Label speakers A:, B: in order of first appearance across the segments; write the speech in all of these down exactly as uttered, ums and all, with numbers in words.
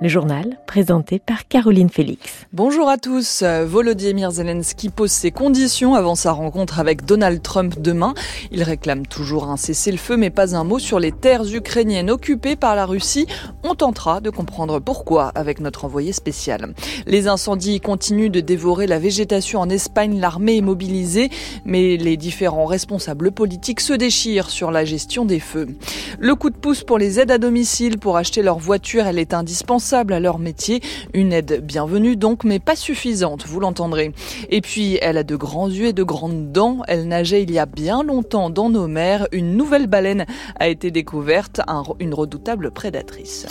A: Le journal présenté par Caroline Félix.
B: Bonjour à tous. Volodymyr Zelensky pose ses conditions avant sa rencontre avec Donald Trump demain. Il réclame toujours un cessez-le-feu, mais pas un mot sur les terres ukrainiennes occupées par la Russie. On tentera de comprendre pourquoi avec notre envoyé spécial. Les incendies continuent de dévorer la végétation en Espagne. L'armée est mobilisée, mais les différents responsables politiques se déchirent sur la gestion des feux. Le coup de pouce pour les aides à domicile pour acheter leur voiture, elle est indispensable à leur métier. Une aide bienvenue donc, mais pas suffisante, vous l'entendrez. Et puis, elle a de grands yeux et de grandes dents. Elle nageait il y a bien longtemps dans nos mers. Une nouvelle baleine a été découverte, un, une redoutable prédatrice.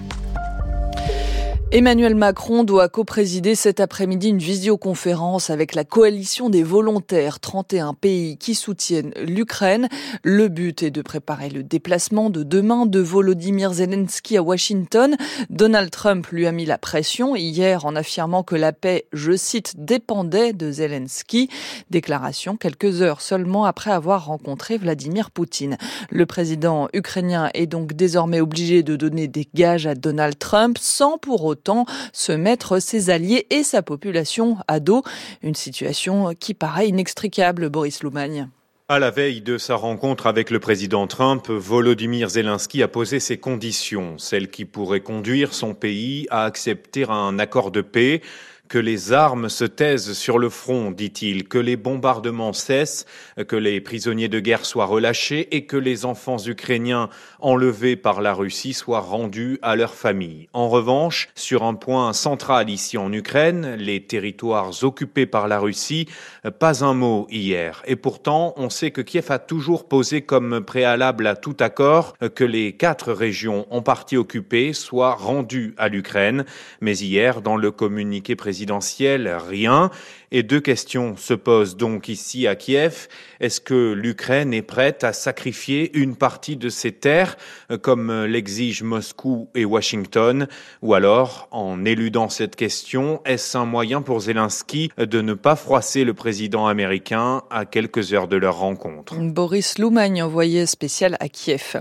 B: Emmanuel Macron doit coprésider cet après-midi une visioconférence avec la coalition des volontaires, trente et un pays qui soutiennent l'Ukraine. Le but est de préparer le déplacement de demain de Volodymyr Zelensky à Washington. Donald Trump lui a mis la pression hier en affirmant que la paix, je cite, dépendait de Zelensky. Déclaration quelques heures seulement après avoir rencontré Vladimir Poutine. Le président ukrainien est donc désormais obligé de donner des gages à Donald Trump sans pour autant se mettre ses alliés et sa population à dos. Une situation qui paraît inextricable, Boris Loumagne.
C: À la veille de sa rencontre avec le président Trump, Volodymyr Zelensky a posé ses conditions, celles qui pourraient conduire son pays à accepter un accord de paix. Que les armes se taisent sur le front, dit-il, que les bombardements cessent, que les prisonniers de guerre soient relâchés et que les enfants ukrainiens enlevés par la Russie soient rendus à leurs familles. En revanche, sur un point central ici en Ukraine, les territoires occupés par la Russie, pas un mot hier. Et pourtant, on sait que Kiev a toujours posé comme préalable à tout accord que les quatre régions en partie occupées soient rendues à l'Ukraine. Mais hier, dans le communiqué présidentiel, présidentielle, rien. Et deux questions se posent donc ici à Kiev. Est-ce que l'Ukraine est prête à sacrifier une partie de ses terres, comme l'exigent Moscou et Washington? Ou alors, en éludant cette question, est-ce un moyen pour Zelensky de ne pas froisser le président américain à quelques heures de leur rencontre?
B: Boris Loumagne, envoyé spécial à Kiev.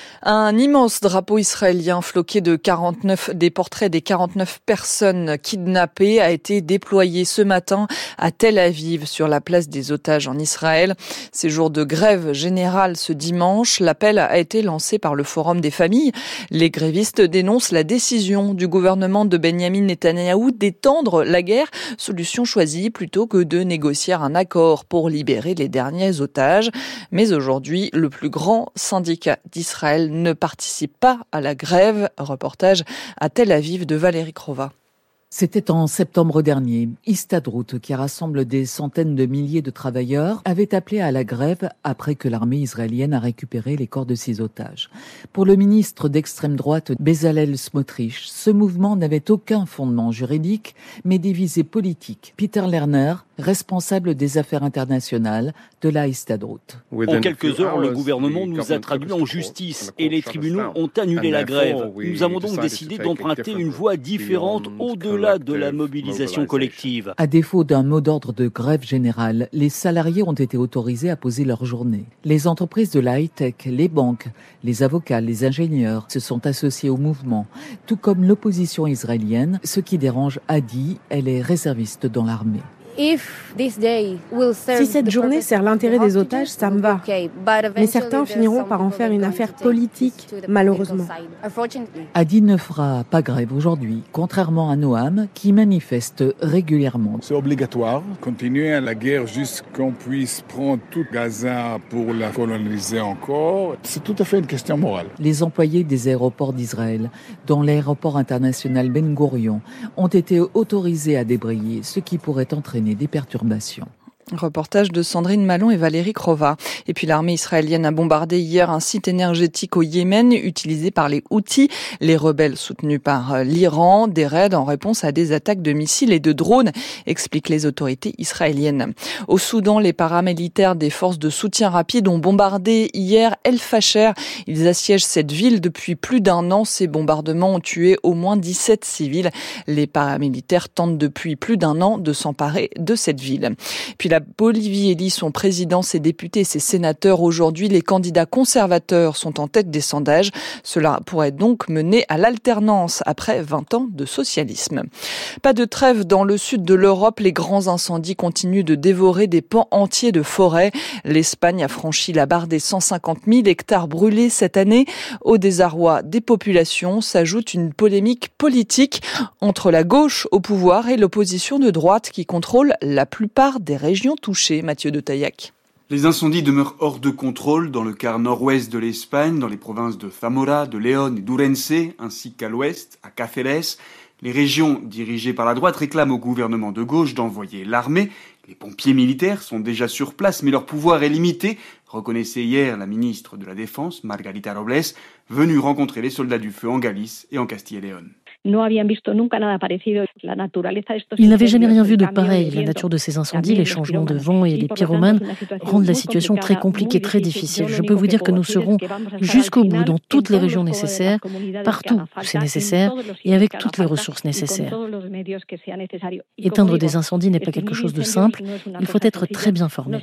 B: Un immense drapeau israélien floqué de quarante-neuf, des portraits des quarante-neuf personnes kidnappées a été déployé ce matin à Tel Aviv sur la place des otages en Israël. Ces jours de grève générale ce dimanche, l'appel a été lancé par le Forum des familles. Les grévistes dénoncent la décision du gouvernement de Benyamin Netanyahou d'étendre la guerre, solution choisie plutôt que de négocier un accord pour libérer les derniers otages. Mais aujourd'hui, le plus grand syndicat d'Israël ne participe pas à la grève. Reportage à Tel Aviv de Valérie Crova.
D: C'était en septembre dernier. Histadrout, qui rassemble des centaines de milliers de travailleurs, avait appelé à la grève après que l'armée israélienne a récupéré les corps de ses otages. Pour le ministre d'extrême droite Bezalel Smotrich, ce mouvement n'avait aucun fondement juridique, mais des visées politiques. Peter Lerner, responsable des affaires internationales de la Histadrout.
E: En quelques heures, le gouvernement nous a traduits en justice et les tribunaux ont annulé la grève. Nous avons donc décidé d'emprunter une voie différente au-delà de la mobilisation collective.
D: À défaut d'un mot d'ordre de grève générale, les salariés ont été autorisés à poser leur journée. Les entreprises de la high-tech, les banques, les avocats, les ingénieurs se sont associés au mouvement, tout comme l'opposition israélienne. Ce qui dérange Adi, elle est réserviste dans l'armée.
F: Si cette journée sert l'intérêt des otages, ça me va. Mais certains finiront par en faire une affaire politique, malheureusement.
D: Adi ne fera pas grève aujourd'hui, contrairement à Noam, qui manifeste régulièrement.
G: C'est obligatoire, continuer la guerre jusqu'à qu'on puisse prendre tout Gaza pour la coloniser encore. C'est tout à fait une question morale.
D: Les employés des aéroports d'Israël, dont l'aéroport international Ben Gurion, ont été autorisés à débrayer, ce qui pourrait entraîner des perturbations.
B: Reportage de Sandrine Malon et Valérie Crova. Et puis l'armée israélienne a bombardé hier un site énergétique au Yémen utilisé par les Houthis, les rebelles soutenus par l'Iran, des raids en réponse à des attaques de missiles et de drones, expliquent les autorités israéliennes. Au Soudan, les paramilitaires des forces de soutien rapide ont bombardé hier El Fasher. Ils assiègent cette ville depuis plus d'un an. Ces bombardements ont tué au moins dix-sept civils. Les paramilitaires tentent depuis plus d'un an de s'emparer de cette ville. Puis la La Bolivie élit son président, ses députés et ses sénateurs. Aujourd'hui, les candidats conservateurs sont en tête des sondages. Cela pourrait donc mener à l'alternance après vingt ans de socialisme. Pas de trêve dans le sud de l'Europe. Les grands incendies continuent de dévorer des pans entiers de forêt. L'Espagne a franchi la barre des cent cinquante mille hectares brûlés cette année. Au désarroi des populations s'ajoute une polémique politique entre la gauche au pouvoir et l'opposition de droite qui contrôle la plupart des régions touchées. Mathieu de Taillac.
H: Les incendies demeurent hors de contrôle dans le quart nord-ouest de l'Espagne, dans les provinces de Zamora, de Léon et d'Ourense, ainsi qu'à l'ouest, à Cáceres. Les régions dirigées par la droite réclament au gouvernement de gauche d'envoyer l'armée. Les pompiers militaires sont déjà sur place, mais leur pouvoir est limité, reconnaissait hier la ministre de la Défense, Margarita Robles, venue rencontrer les soldats du feu en Galice et en Castille et Léon.
I: Ils n'avaient jamais rien vu de pareil. La nature de ces incendies, les changements de vent et les pyromanes rendent la situation très compliquée, très difficile. Je peux vous dire que nous serons jusqu'au bout dans toutes les régions nécessaires, partout où c'est nécessaire et avec toutes les ressources nécessaires. Éteindre des incendies n'est pas quelque chose de simple. Il faut être très bien formé.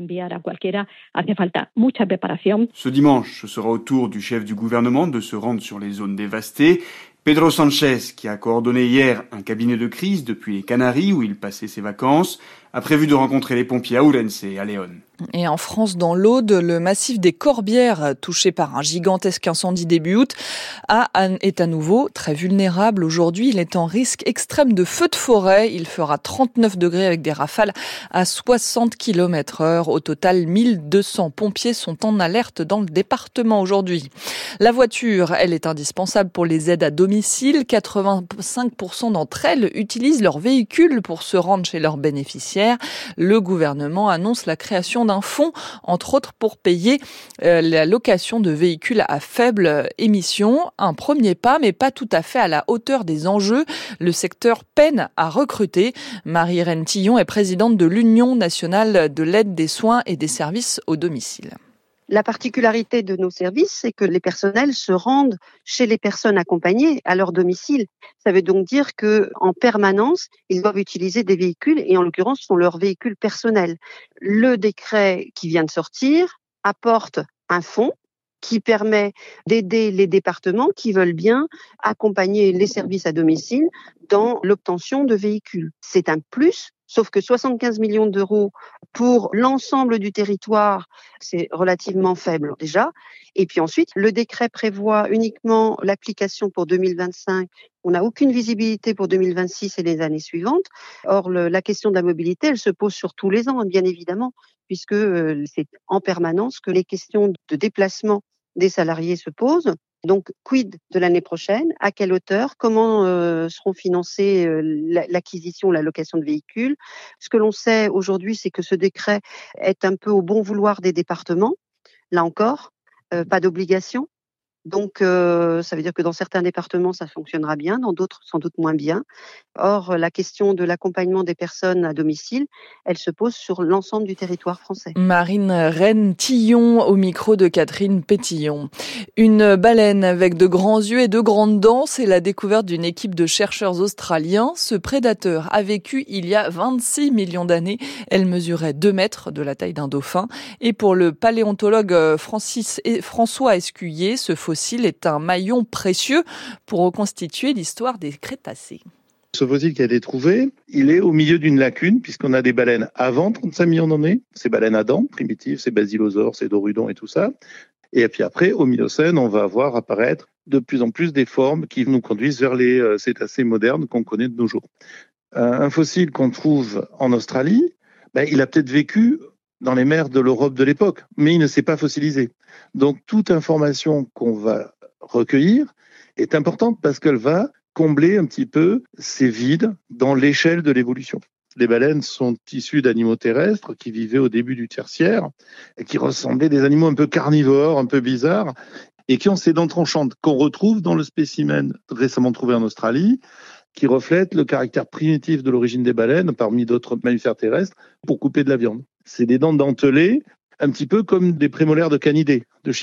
H: Ce dimanche, ce sera au tour du chef du gouvernement de se rendre sur les zones dévastées. Pedro Sánchez, qui a coordonné hier un cabinet de crise depuis les Canaries où il passait ses vacances, a prévu de rencontrer les pompiers à Ourense et à Léon.
B: Et en France, dans l'Aude, le massif des Corbières, touché par un gigantesque incendie début août, a, est à nouveau très vulnérable. Aujourd'hui, il est en risque extrême de feu de forêt. Il fera trente-neuf degrés avec des rafales à soixante kilomètres heure. Au total, mille deux cents pompiers sont en alerte dans le département aujourd'hui. La voiture, elle est indispensable pour les aides à domicile. quatre-vingt-cinq pour cent d'entre elles utilisent leur véhicule pour se rendre chez leurs bénéficiaires. Le gouvernement annonce la création d'un fonds, entre autres pour payer euh, la location de véhicules à faible émission. Un premier pas, mais pas tout à fait à la hauteur des enjeux. Le secteur peine à recruter. Marie-Irène Tillon est présidente de l'Union nationale de l'aide des soins et des services au domicile.
J: La particularité de nos services, c'est que les personnels se rendent chez les personnes accompagnées à leur domicile. Ça veut donc dire que en permanence, ils doivent utiliser des véhicules et en l'occurrence, ce sont leurs véhicules personnels. Le décret qui vient de sortir apporte un fonds qui permet d'aider les départements qui veulent bien accompagner les services à domicile dans l'obtention de véhicules. C'est un plus. Sauf que soixante-quinze millions d'euros pour l'ensemble du territoire, c'est relativement faible déjà. Et puis ensuite, le décret prévoit uniquement l'application pour deux mille vingt-cinq. On n'a aucune visibilité pour deux mille vingt-six et les années suivantes. Or, le, la question de la mobilité, elle se pose sur tous les ans, bien évidemment, puisque euh, c'est en permanence que les questions de déplacement des salariés se posent. Donc, quid de l'année prochaine? À quelle hauteur? Comment euh, seront financées euh, l'acquisition, la location de véhicules? Ce que l'on sait aujourd'hui, c'est que ce décret est un peu au bon vouloir des départements. Là encore, euh, pas d'obligation. Donc, euh, ça veut dire que dans certains départements, ça fonctionnera bien, dans d'autres, sans doute moins bien. Or, la question de l'accompagnement des personnes à domicile, elle se pose sur l'ensemble du territoire français.
B: Marie-Irène Tillon au micro de Catherine Pétillon. Une baleine avec de grands yeux et de grandes dents, c'est la découverte d'une équipe de chercheurs australiens. Ce prédateur a vécu il y a vingt-six millions d'années. Elle mesurait deux mètres de la taille d'un dauphin. Et pour le paléontologue Francis et François Escuyer, ce fossile fossile est un maillon précieux pour reconstituer l'histoire des Crétacés.
K: Ce fossile qui a été trouvé, il est au milieu d'une lacune, puisqu'on a des baleines avant trente-cinq millions d'années, ces baleines à dents primitives, ces basilosaures, ces dorudons et tout ça. Et puis après, au Miocène, on va voir apparaître de plus en plus des formes qui nous conduisent vers les euh, cétacés modernes qu'on connaît de nos jours. Euh, un fossile qu'on trouve en Australie, ben, il a peut-être vécu dans les mers de l'Europe de l'époque, mais il ne s'est pas fossilisé. Donc toute information qu'on va recueillir est importante parce qu'elle va combler un petit peu ces vides dans l'échelle de l'évolution. Les baleines sont issues d'animaux terrestres qui vivaient au début du tertiaire et qui ressemblaient à des animaux un peu carnivores, un peu bizarres, et qui ont ces dents tranchantes qu'on retrouve dans le spécimen récemment trouvé en Australie, qui reflète le caractère primitif de l'origine des baleines, parmi d'autres mammifères terrestres, pour couper de la viande. C'est des dents dentelées, un petit peu comme des prémolaires de canidés, de chiens.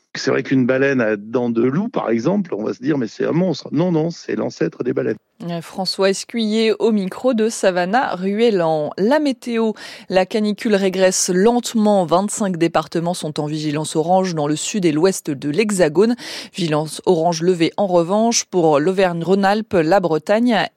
K: C'est vrai qu'une baleine à dents de loup, par exemple, on va se dire mais c'est un monstre. Non, non, c'est l'ancêtre des baleines.
B: François Escuyer au micro de Savannah Ruellan. La météo, la canicule régresse lentement. vingt-cinq départements sont en vigilance orange dans le sud et l'ouest de l'Hexagone. Vigilance orange levée en revanche pour l'Auvergne-Rhône-Alpes, la Bretagne